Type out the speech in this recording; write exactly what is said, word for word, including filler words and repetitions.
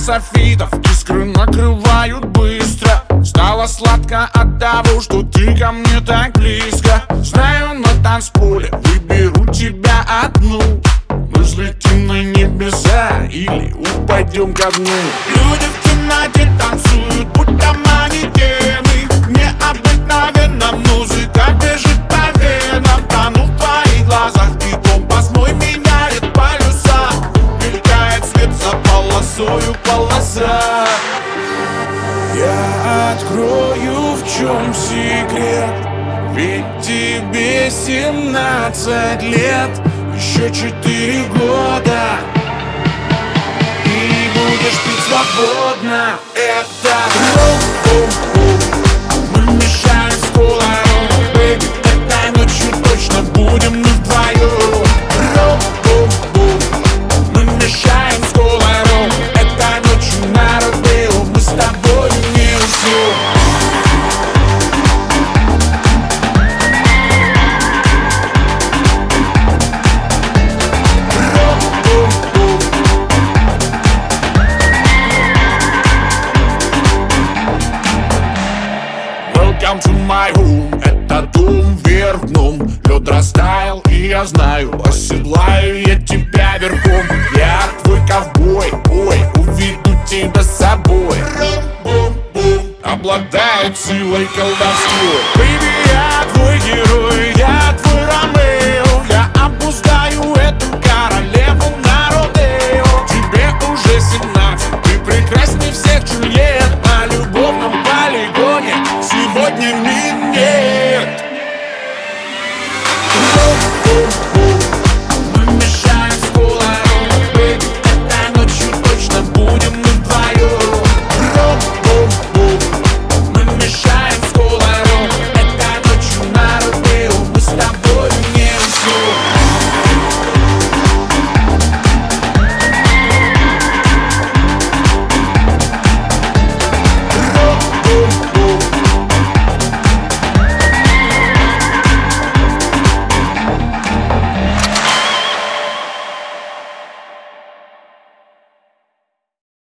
софитов, искры накрывают быстро. Стало сладко от того, что ты ко мне так близко. Знаю, на танцполе выберу тебя одну. Мы взлетим на небеса или упадем ко дну. Люди в темноте танцуют, будто манекены. Необыкновенно музыка бежит по венам. Тону в твоих глазах, ты компас мой меняет полюса. Мелькает свет за полосою полоса. Я открою, в чем секрет. Ведь тебе семнадцать лет. Еще четыре года и будешь пить свободно. Это бум-бум-бум. Мы мешаем с колором, бэйби. Этой ночью точно будем мы вдвоем. Бум-бум-бум. Мы мешаем с колором. Этой ночью на Родео мы с тобой не уснем. Welcome to my home. Это дом вверх дном. Лед растаял, и я знаю, оседлаю я тебя верхом. Я твой ковбой, ой, уведу тебя с собой. Бум-бум-бум. Обладает силой колдовской. Baby, я твой герой.